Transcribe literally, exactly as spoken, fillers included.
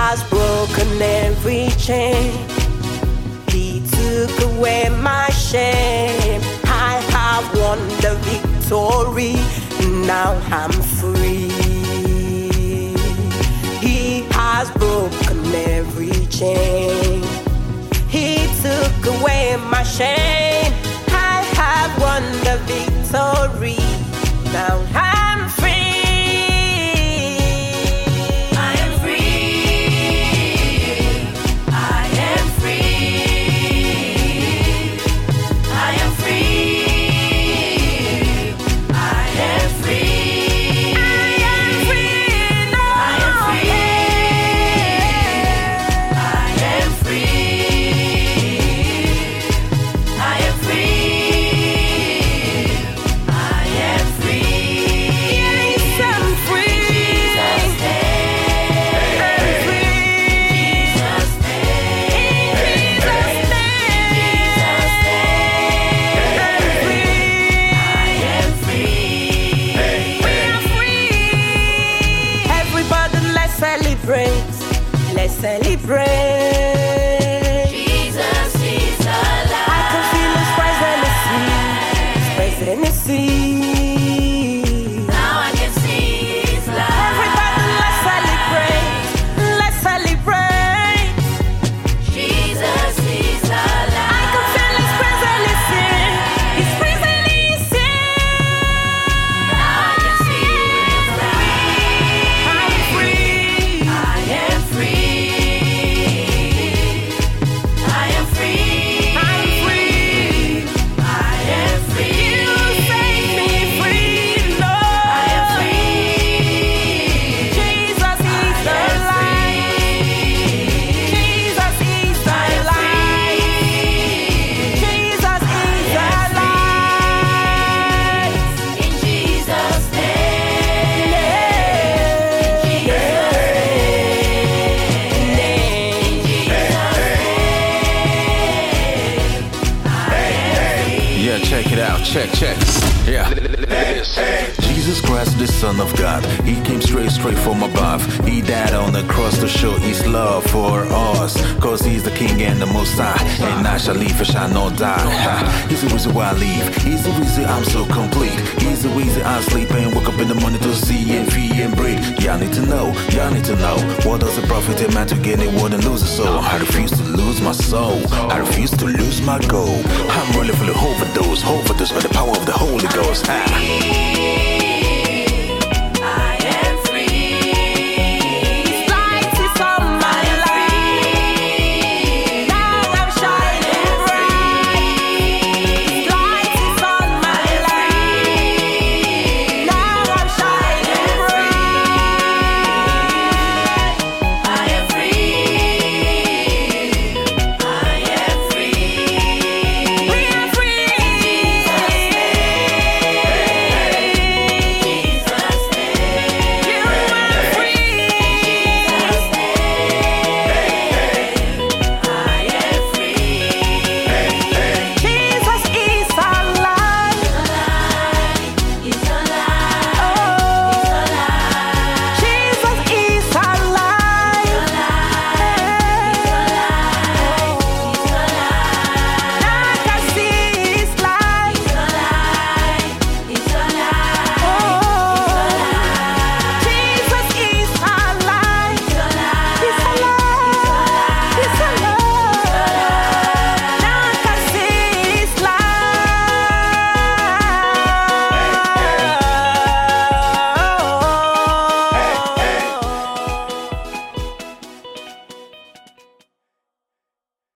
has broken every chain. He took away my shame. I have won the victory. Now I'm free. He has broken every chain. He took away my shame. I have won the victory. Now I'm free. I am free. I am free. I am free. I am free. I am free. No. I am free. I am free. I am free. I am free. Yes, I'm free. Jesus name. I'm free. Jesus name. Jesus' name. Jesus name. I'm free. I am free. We are free. Everybody, let's celebrate. Let's celebrate. Jesus is alive. I can feel His presence. His presence. Now I can see His light. Everybody, let's celebrate. Let's celebrate. Jesus is alive. I can feel His presence. His presence. Now I can see His light. I'm free. I am free. I am free. I'm free. I am free. You set me free, Lord. I am free. Jesus is I am alive. Jesus is alive. Jesus is alive. In Jesus' name. Yeah, check it out. Check, check. Yeah. Jesus Christ, the Son of God. He came straight, straight from above. He died on the cross to show His love for us. Cause He's the King and the Most High. And I shall live, I shall not die. Ha. He's the reason why I live. He's the reason I'm so complete. He's the reason I sleep and wake up in the morning to see and feel and breathe. Y'all need to know, y'all need to know. What does it profit a man to gain it world and lose it soul? I refuse to lose my soul. I refuse to lose my goal. I'm really full of overdose, overdose by the power of the Holy Ghost. Ha.